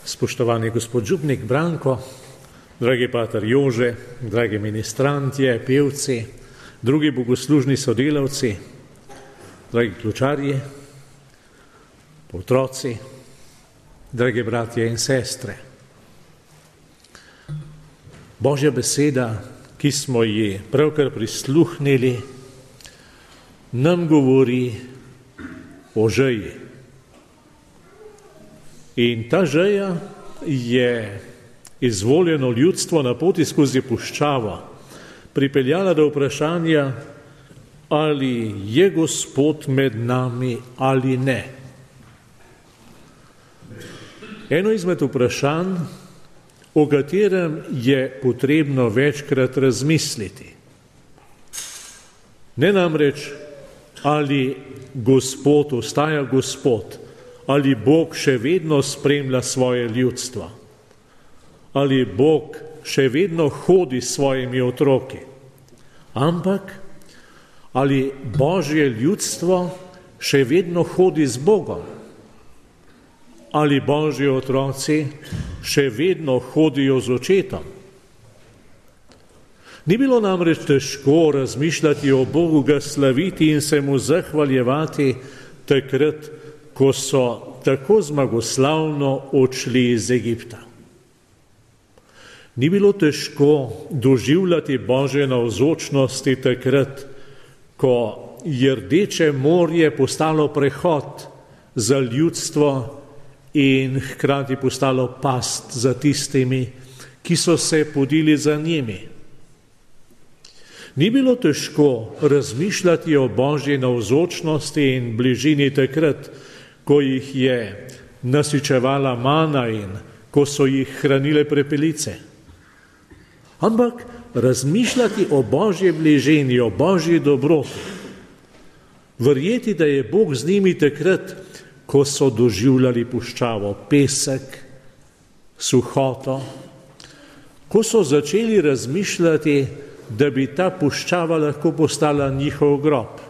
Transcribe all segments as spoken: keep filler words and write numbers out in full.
Spoštovani gospod župnik Branko, dragi pater Jože, dragi ministrantje, pevci, drugi bogoslužni sodelavci, dragi ključarji, otroci, dragi bratje in sestre. Božja beseda, ki smo ji pravkar prisluhnili, nam govori o žeji. In ta žeja je izvoljeno ljudstvo na poti skozi puščavo pripeljala do vprašanja, ali je Gospod med nami ali ne. Eno izmed vprašanj, o katerem je potrebno večkrat razmisliti. Ne namreč, ali Gospod ostaja Gospod, ali Bog še vedno spremlja svoje ljudstvo, ali Bog še vedno hodi s svojimi otroki, ampak ali Božje ljudstvo še vedno hodi z Bogom, ali Božji otroci še vedno hodijo z očetom. Ni bilo namreč težko razmišljati o Bogu, ga slaviti in se mu zahvaljevati takrat, ko so tako zmagoslavno odšli iz Egipta. Ni bilo težko doživljati Božje navzočnosti takrat, ko je Rdeče morje postalo prehod za ljudstvo in hkrati postalo past za tistimi, ki so se podili za njimi. Ni bilo težko razmišljati o Božji navzočnosti in bližini takrat, ko jih je nasičevala mana in ko so jih hranile prepelice. Ampak razmišljati o Božji bližini, o Božji dobroti, verjeti, da je Bog z njimi takrat, ko so doživljali puščavo, pesek, suhoto, ko so začeli razmišljati, da bi ta puščava lahko postala njihov grob.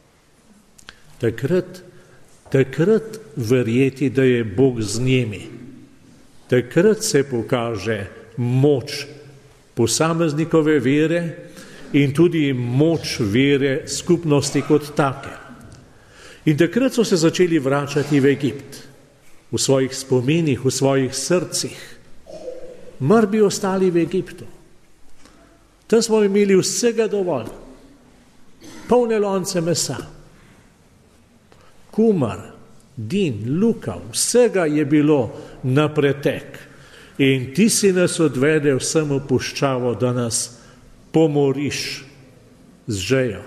Takrat Takrat verjeti, da je Bog z njimi. Takrat se pokaže moč posameznikove vere in tudi moč vere skupnosti kot take. In takrat so se začeli vračati v Egipt, v svojih spominih, v svojih srcih. Mar bi ostali v Egiptu. Tam smo imeli vsega dovolj, polne lonce mesa, kumar, din, lukav, vsega je bilo na pretek. In ti si nas odvedel vsem v puščavo, da nas pomoriš z žejo.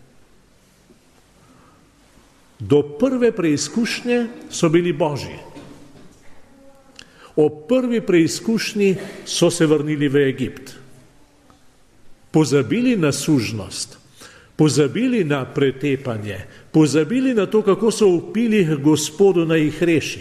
Do prve preizkušnje so bili Božji. Ob prvi preizkušnji so se vrnili v Egipt. Pozabili na sužnost, pozabili na pretepanje, pozabili na to, kako so vpili Gospodu, naj jih reši.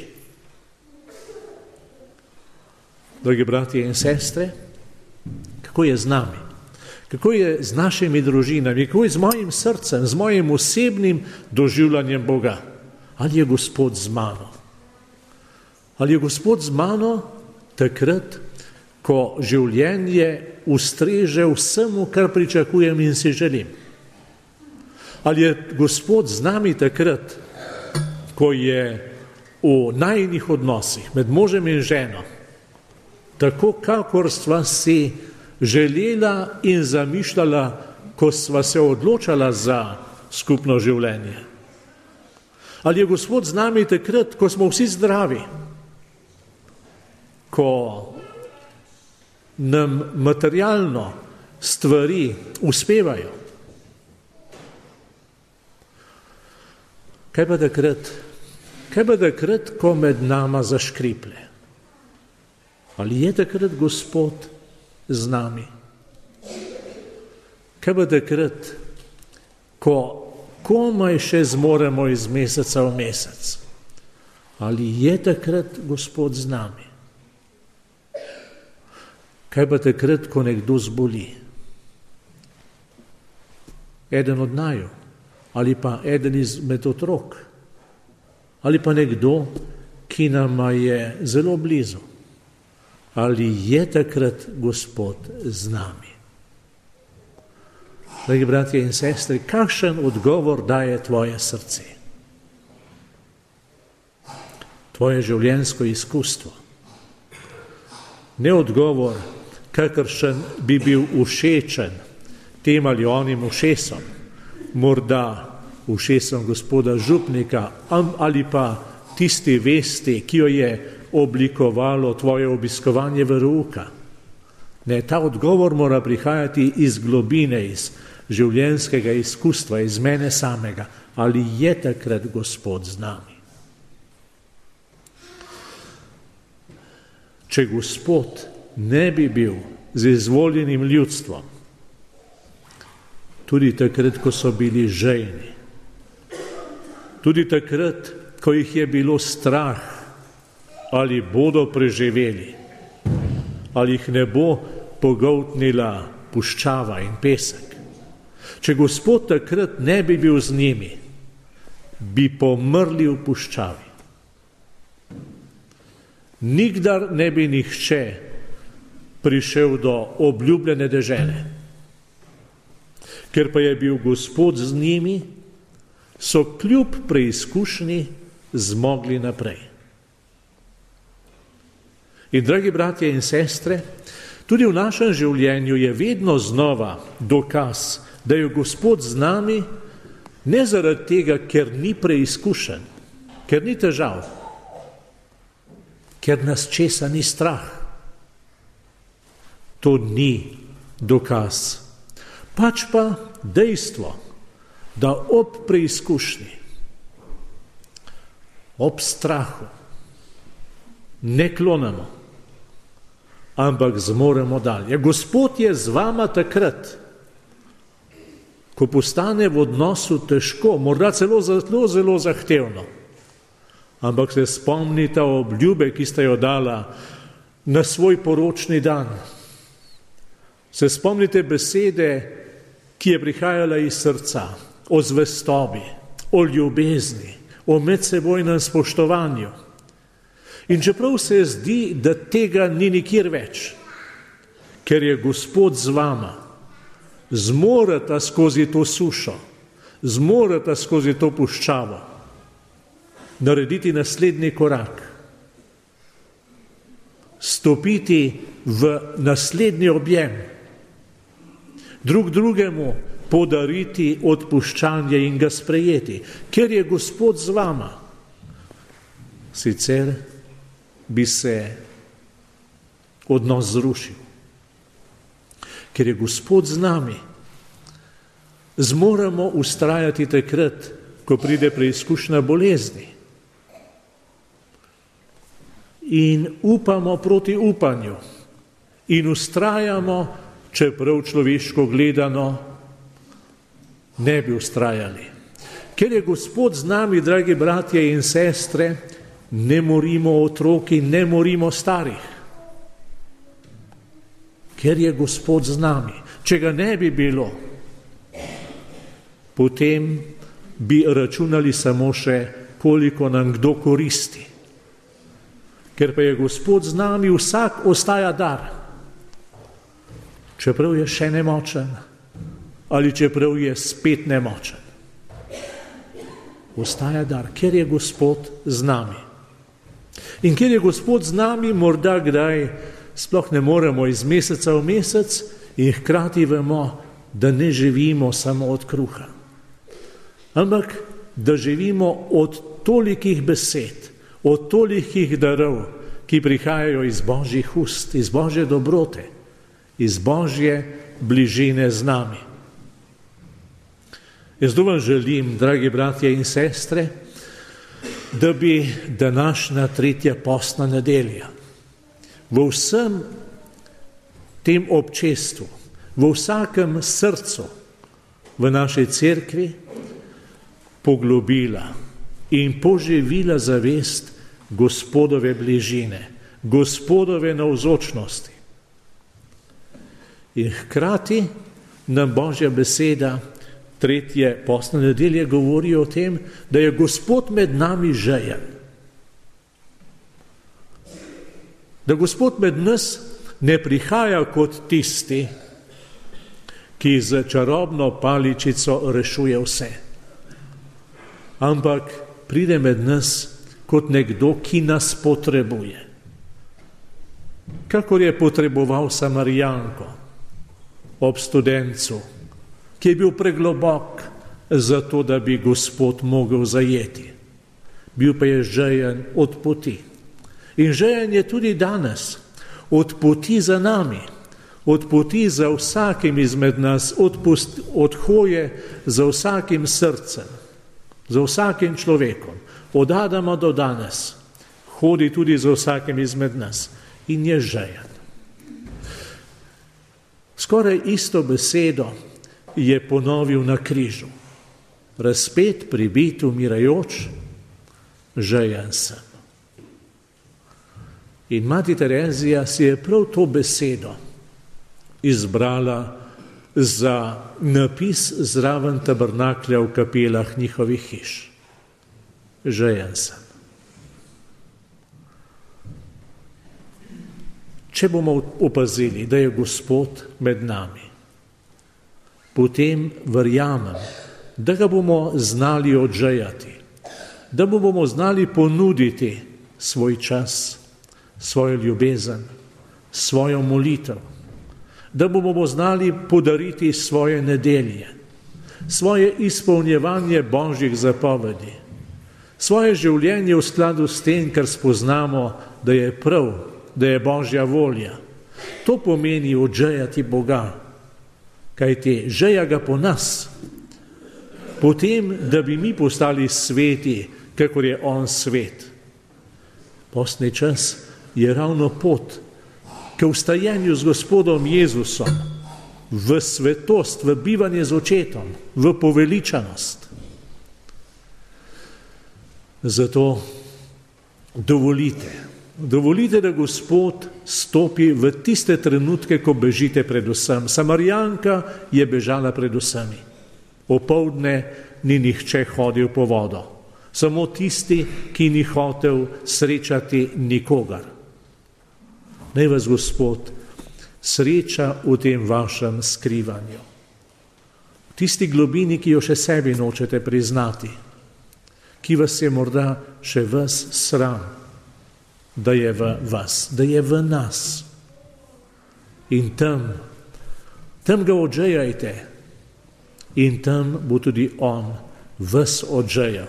Dragi bratje in sestre, kako je z nami? Kako je z našimi družinami? Kako je z mojim srcem, z mojim osebnim doživljanjem Boga? Ali je Gospod z mano? Ali je Gospod z mano takrat, ko življenje ustreže vsemu, kar pričakujem in si želim? Ali je Gospod z nami takrat, ko je v najinih odnosih med možem in ženo, tako kakor sva si želela in zamišljala, ko sva se odločala za skupno življenje? Ali je Gospod z nami takrat, ko smo vsi zdravi, ko nam materialno stvari uspevajo? Kaj pa takrat, kaj pa takrat, ko med nama zaškriplje? Ali je takrat Gospod z nami? Kaj pa takrat, ko komaj še zmoremo iz meseca v mesec? Ali je takrat Gospod z nami? Kaj pa takrat, ko nekdo zboli? Eden od naju, ali pa eden izmed otrok, ali pa nekdo, ki nama je zelo blizu. ali je takrat Gospod z nami? Dragi bratje in sestre, kakšen odgovor daje tvoje srce? Tvoje življenjsko izkustvo. Ne odgovor, kakršen bi bil všečen tem ali onim ušesom, morda ušesom gospoda župnika ali pa tisti vesti, ki jo je oblikovalo tvoje obiskovanje verouka. Ne, ta odgovor mora prihajati iz globine, iz življenjskega izkustva, iz mene samega. Ali je takrat Gospod z nami? Če Gospod ne bi bil z izvoljenim ljudstvom, tudi takrat, ko so bili žejni, tudi takrat, ko jih je bilo strah, ali bodo preživeli, ali jih ne bo pogoltnila puščava in pesek. Če Gospod takrat ne bi bil z njimi, bi pomrli v puščavi. Nikdar ne bi nihče prišel do obljubljene dežele. Ker pa je bil Gospod z njimi, so kljub preizkušnji zmogli naprej. In dragi bratje in sestre, tudi v našem življenju je vedno znova dokaz, da je Gospod z nami, ne zaradi tega, ker ni preizkušen, ker ni težav, ker nas česa ni strah. To ni dokaz. Pač pa dejstvo, da ob preizkušnji, ob strahu ne klonemo, ampak zmoremo dalje. Gospod je z vama takrat, ko postane v odnosu težko, morda celo zelo, zelo zahtevno. Ampak se spomnite obljube, ki ste jo dala na svoj poročni dan. Se spomnite besede, ki je prihajala iz srca, o zvestobi, o ljubezni, o medsebojnem spoštovanju. In čeprav se zdi, da tega ni nikjer več, ker je Gospod z vama, zmoreta skozi to sušo, zmoreta skozi to puščavo, narediti naslednji korak, stopiti v naslednji objem, drug drugemu podariti odpuščanje in ga sprejeti, ker je Gospod z vama. Sicer bi se odnos zrušil. Ker je Gospod z nami, zmoremo vztrajati takrat, ko pride preizkušnja bolezni. In upamo proti upanju. In vztrajamo, čeprav človeško gledano ne bi vztrajali. Ker je Gospod z nami, dragi bratje in sestre, ne morimo otroki, ne morimo starih. Ker je Gospod z nami. Če ga ne bi bilo, potem bi računali samo še, koliko nam kdo koristi. Ker pa je Gospod z nami, vsak ostaja dar. Čeprav je še nemočen, ali čeprav je spet nemočen. Ostaja dar, ker je Gospod z nami. In ker je Gospod z nami, morda kdaj sploh ne moremo iz meseca v mesec in hkrati vemo, da ne živimo samo od kruha. Ampak, da živimo od tolikih besed, od tolikih darov, ki prihajajo iz Božjih ust, iz Božje dobrote, iz Božje bližine z nami. Jaz vam želim, dragi bratje in sestre, da bi današnja tretja postna nedelja v vsem tem občestvu, v vsakem srcu v naši cerkvi poglobila in poživila zavest Gospodove bližine, Gospodove navzočnosti. In hkrati nam Božja beseda tretje postne nedelje govori o tem, da je Gospod med nami žejen. Da Gospod med nas ne prihaja kot tisti, ki z čarobno paličico rešuje vse, ampak pride med nas kot nekdo, ki nas potrebuje. Kakor je potreboval Samarijanko ob studencu, ki je bil preglobok za to, da bi Gospod mogel zajeti. Bil pa je žejen od poti. In žejen je tudi danes od poti za nami, od poti za vsakim izmed nas, od, post, od hoje za vsakim srcem, za vsakim človekom. Od Adama do danes hodi tudi za vsakim izmed nas in je žejen. Skoraj isto besedo je ponovil na križu. Razpet, pribit, umirajoč, žejen sem. In mati Terezija si je prav to besedo izbrala za napis zraven tabernaklja v kapelah njihovih hiš. Žejen sem. Če bomo opazili, da je Gospod med nami, potem verjamem, da ga bomo znali odžejati, da mu bomo znali ponuditi svoj čas, svojo ljubezen, svojo molitev, da mu bomo znali podariti svoje nedelje, svoje izpolnjevanje Božjih zapovedi, svoje življenje v skladu s tem, kar spoznamo, da je prav, da je Božja volja. To pomeni odžejati Boga, kajti žeja ga po nas, potem, da bi mi postali sveti, kakor je on svet. Postni čas je ravno pot k vstajenju z Gospodom Jezusom v svetost, v bivanje z očetom, v poveličanost. Zato dovolite, dovolite, da Gospod stopi v tiste trenutke, ko bežite pred vsem. Samarijanka je bežala pred vsemi. Opoldne ni nihče hodil po vodo, samo tisti, ki ni hotel srečati nikogar. Naj vas Gospod sreča v tem vašem skrivanju. V tisti globini, ki jo še sebi nočete priznati, ki vas je morda še vas sram, da je v vas, da je v nas. In tam, tam ga odžejajte in tam bo tudi on vas odžejal.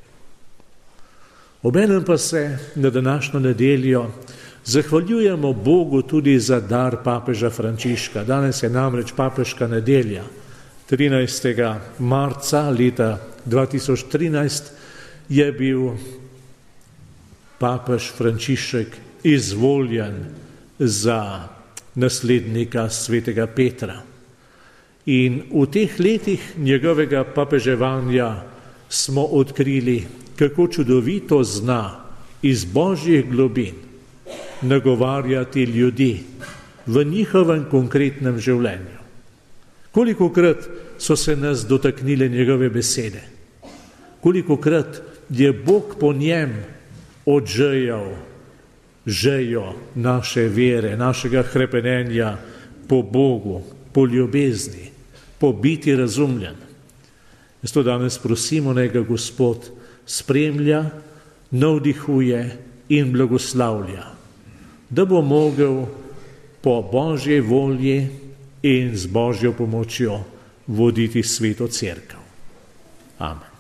Obenem pa se na današnjo nedeljo zahvaljujemo Bogu tudi za dar papeža Frančiška. Danes je namreč papeška nedelja. trinajstega marca leta dva tisoč trinajst je bil papež Frančišek izvoljen za naslednika svetega Petra. In v teh letih njegovega papeževanja smo odkrili, kako čudovito zna iz Božjih globin nagovarjati ljudi v njihovem konkretnem življenju. Kolikokrat so se nas dotaknile njegove besede, kolikokrat je Bog po njem odžejal žejo naše vere, našega hrepenenja po Bogu, po ljubezni, po biti razumljen. Zato danes prosimo, naj ga Gospod spremlja, navdihuje in blagoslavlja, da bo mogel po Božji volji in z Božjo pomočjo voditi sveto cerkev. Amen.